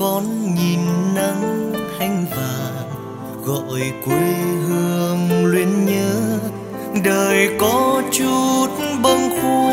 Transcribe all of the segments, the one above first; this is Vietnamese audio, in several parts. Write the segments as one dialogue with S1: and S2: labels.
S1: con nhìn nắng hanh vàng gọi quê hương luyến nhớ, đời có chút bâng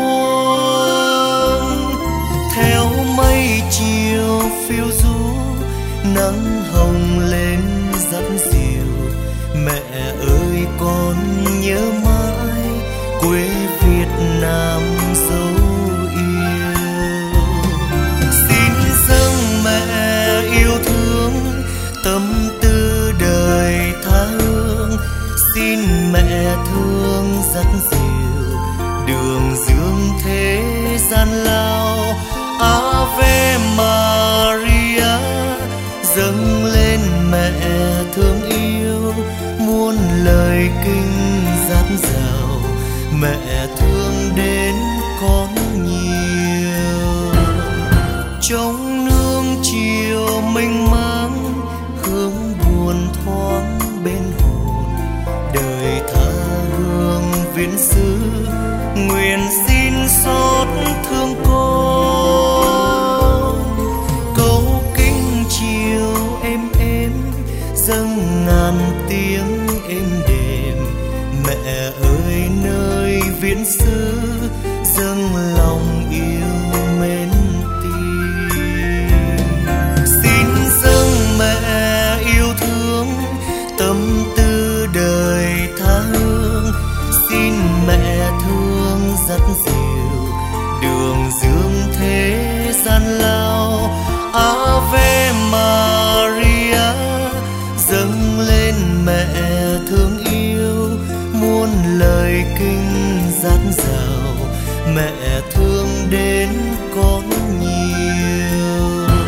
S1: khuâng. Theo mây chiều phiêu du, nắng hồng lên rất dịu. Mẹ ơi con nhớ mãi quê Việt Nam dấu yêu. Xin dâng mẹ yêu thương, tâm tư đời tha hương. Xin mẹ thương rất dịu, đường dương thế gian lao. Ave Maria dâng lên mẹ thương yêu, muôn lời kinh dạt dào. Mẹ thương đến con nhiều, trong nương chiều mênh mang, hương buồn thoáng bên hồn. Đời tha hương viễn xứ, nguyện xin xót thương con. Câu kinh chiều êm dâng ngàn tiếng êm đềm. Mẹ ơi nơi viễn xứ, dâng lòng yêu mến tim. Xin dâng mẹ yêu thương, tâm tư đời tha hương. Xin mẹ thương rất dịu, đường dương thế gian lao. Ave Maria dâng lên mẹ thương yêu, muôn lời kinh dạt dào. Mẹ thương đến con nhiều.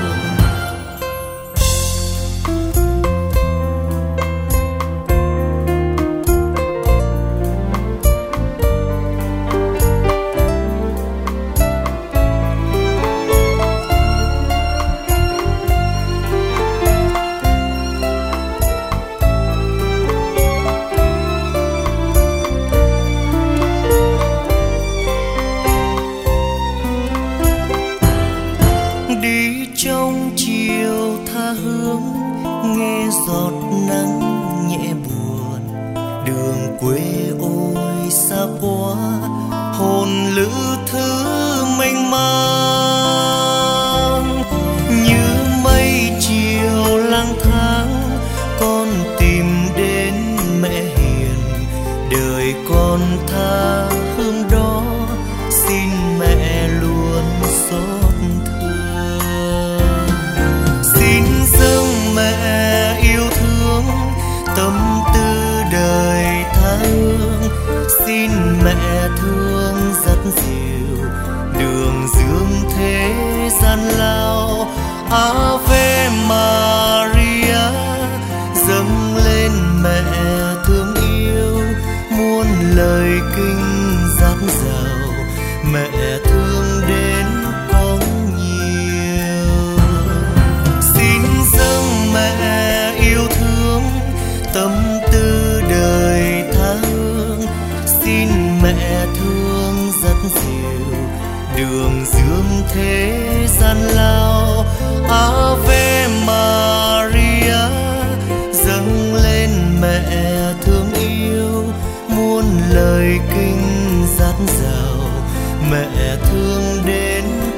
S1: Đi trong chiều tha hương, nghe giọt nắng nhẹ buồn. Đường quê ôi xa quá, hồn lữ thứ mênh mang. Như mây chiều lang thang, con tìm đến mẹ hiền. Đời con tha hương đó, xin mẹ luôn xót thương. Xin dâng mẹ yêu thương, tâm tư đời tha hương. Xin mẹ thương rất dịu, đường dương thế gian lao. Ave Maria dâng lên mẹ thương yêu, muôn lời kinh dạt dào. Mẹ thương đến con nhiều. Xin dâng mẹ yêu thương, tâm tư đời tha hương. Xin mẹ thương rất dịu, đường dương thế gian lao. Ave Maria dâng lên mẹ thương yêu, muôn lời kinh dạt dào. Mẹ thương đến